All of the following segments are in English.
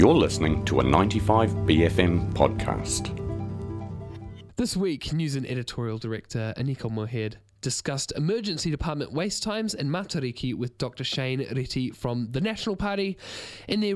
You're listening to a 95BFM podcast. This week, News and Editorial Director Anika Mohed discussed emergency department waste times in Matariki with Dr. Shane Reti from the National Party in their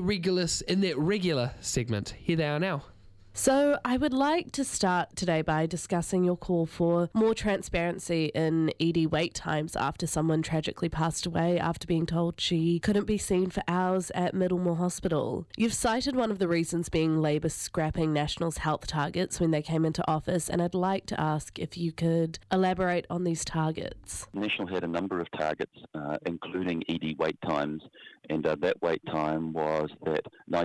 regular segment. Here they are now. So I would like to start today by discussing your call for more transparency in ED wait times after someone tragically passed away after being told she couldn't be seen for hours at Middlemore Hospital. You've cited one of the reasons being Labour scrapping National's health targets when they came into office, and I'd like to ask if you could elaborate on these targets. National had a number of targets, including ED wait times, and that wait time was that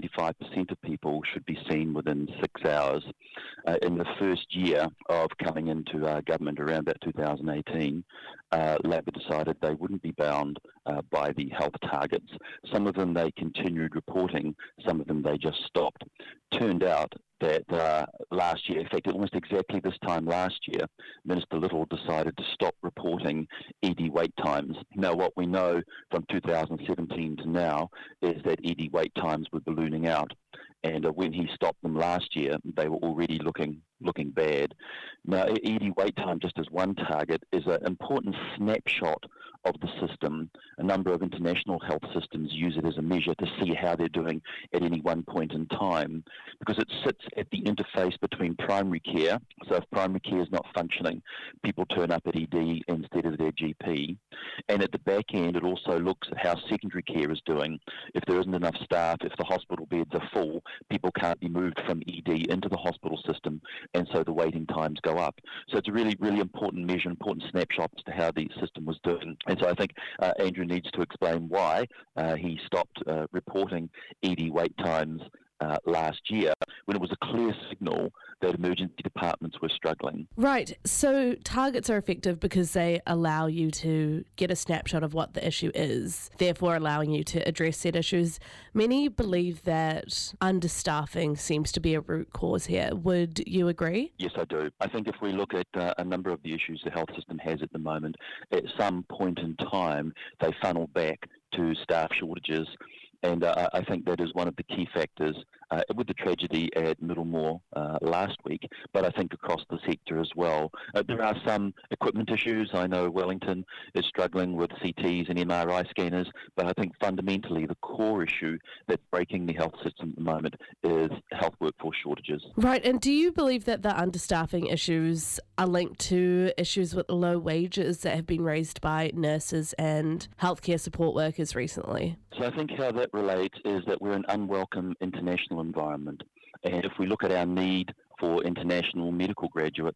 95% of people should be seen within 6 hours. In the first year of coming into government around about 2018, Labor decided they wouldn't be bound by the health targets. Some of them they continued reporting, some of them they just stopped. Turned out that last year, in fact, almost exactly this time last year, Minister Little decided to stop reporting ED wait times. Now, what we know from 2017 to now is that ED wait times were ballooning out. And when he stopped them last year, they were already looking bad. Now, ED wait time, just as one target, is an important snapshot of the system. A number of international health systems use it as a measure to see how they're doing at any one point in time, because it sits at the interface between primary care. So if primary care is not functioning, people turn up at ED instead of their GP. And at the back end, it also looks at how secondary care is doing. If there isn't enough staff, if the hospital beds are full, people can't be moved from ED into the hospital system, and so the waiting times go up. So it's a really, really important measure, important snapshot as to how the system was doing. And so I think Andrew needs to explain why he stopped reporting ED wait times last year, when it was a clear signal that emergency departments were struggling. Right, so targets are effective because they allow you to get a snapshot of what the issue is, therefore allowing you to address said issues. Many believe that understaffing seems to be a root cause here. Would you agree? Yes, I do. I think if we look at a number of the issues the health system has at the moment, at some point in time, they funnel back to staff shortages. And I think that is one of the key factors with the tragedy at Middlemore last week, but I think across the sector as well. There are some equipment issues. I know Wellington is struggling with CTs and MRI scanners, but I think fundamentally the core issue that's breaking the health system at the moment is health workforce shortages. Right, and do you believe that the understaffing issues are linked to issues with low wages that have been raised by nurses and healthcare support workers recently? So I think how that relates is that we're an unwelcome international environment. And if we look at our need for international medical graduates,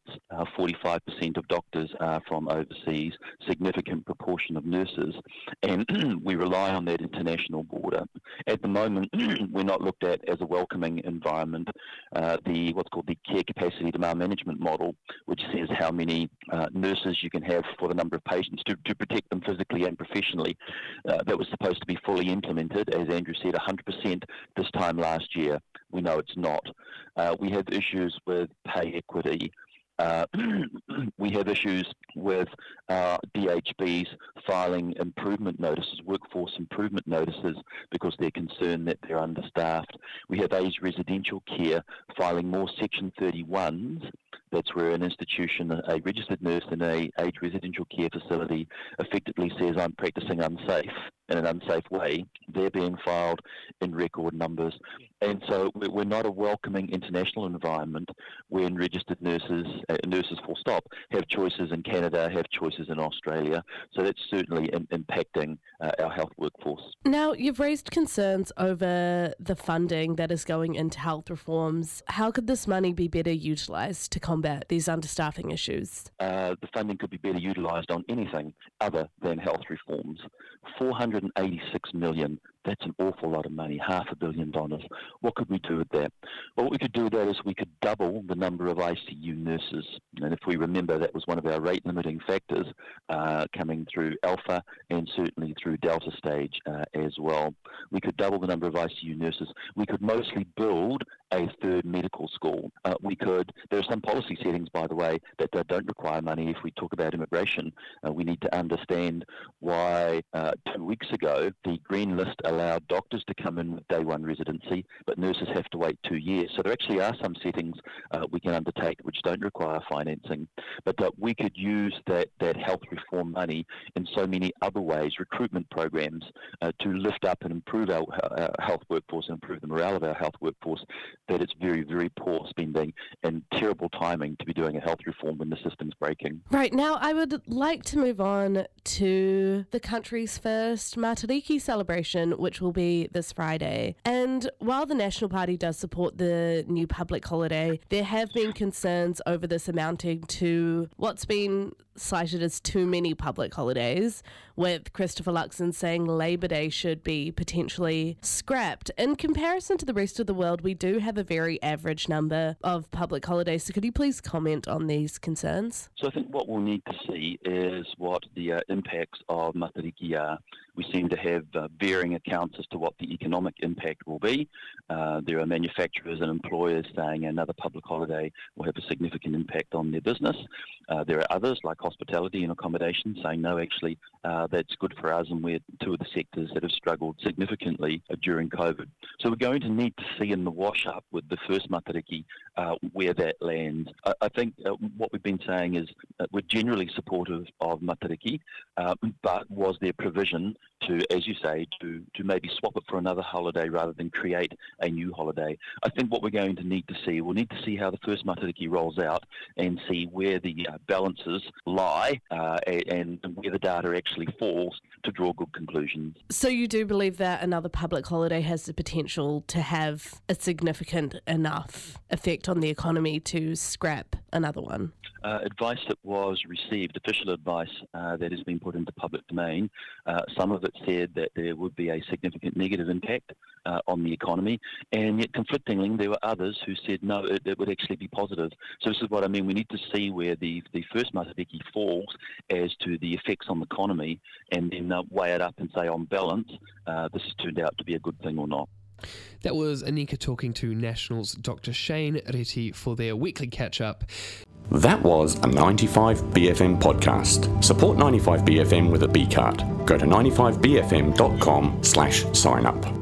45% of doctors are from overseas, significant proportion of nurses, and we rely on that international border. At the moment, we're not looked at as a welcoming environment. What's called the care capacity demand management model, which says how many nurses you can have for the number of patients to protect them physically and professionally. That was supposed to be fully implemented, as Andrew said, 100% this time last year. We know it's not. We have issues with pay equity. We have issues with DHBs filing improvement notices, workforce improvement notices, because they're concerned that they're understaffed. We have aged residential care filing more Section 31s. That's where an institution, a registered nurse in a aged residential care facility effectively says, I'm practicing unsafe in an unsafe way. They're being filed in record numbers. And so we're not a welcoming international environment when registered nurses full stop, have choices in Canada, have choices in Australia. So that's certainly impacting our health workforce. Now, you've raised concerns over the funding that is going into health reforms. How could this money be better utilised to combat these understaffing issues? The funding could be better utilised on anything other than health reforms. $486 million, that's an awful lot of money, $500 million. What could we do with that? Well, what we could do with that is we could double the number of ICU nurses. And if we remember, that was one of our rate-limiting factors coming through Alpha and certainly through Delta stage as well. We could double the number of ICU nurses. We could mostly build a third medical school. There are some policy settings, by the way, that don't require money. If we talk about immigration, we need to understand why 2 weeks ago the Green List allowed doctors to come in with day one residency, but nurses have to wait 2 years. So there actually are some settings we can undertake which don't require financing. But we could use that health reform money in so many other ways, recruitment programs, to lift up and improve our health workforce and improve the morale of our health workforce, that it's very, very poor spending and terrible timing to be doing a health reform when the system's breaking. Right, now I would like to move on to the country's first Matariki celebration, which will be this Friday. And while the National Party does support the new public holiday, there have been concerns over this amounting to what's been cited as too many public holidays, with Christopher Luxon saying Labor Day should be potentially scrapped. In comparison to the rest of the world, we do have a very average number of public holidays. So could you please comment on these concerns? So I think what we'll need to see is what the impacts of Matariki are. We seem to have varying accounts as to what the economic impact will be. There are manufacturers and employers saying another public holiday will have a significant impact on their business. There are others, like hospitality and accommodation, saying no, actually, that's good for us, and we're two of the sectors that have struggled significantly during COVID. So we're going to need to see in the wash-up with the first Matariki where that lands. I think what we've been saying is we're generally supportive of Matariki, but was there provision to, as you say, to maybe swap it for another holiday rather than create a new holiday? I think what we're going to need to see, we'll need to see how the first Matariki rolls out and see where the balances lie and where the data actually falls to draw good conclusions. So you do believe that another public holiday has the potential to have a significant enough effect on the economy to scrap another one? Advice that was received, official advice that has been put into public domain, some of it said that there would be a significant negative impact on the economy, and yet conflictingly there were others who said no, it would actually be positive. So this is what I mean, we need to see where the first Matariki falls as to the effects on the economy, and then weigh it up and say on balance, this has turned out to be a good thing or not. That was Anika talking to National's Dr. Shane Reti for their weekly catch-up. That was a 95BFM podcast. Support 95BFM with a B card. Go to 95BFM.com/sign up.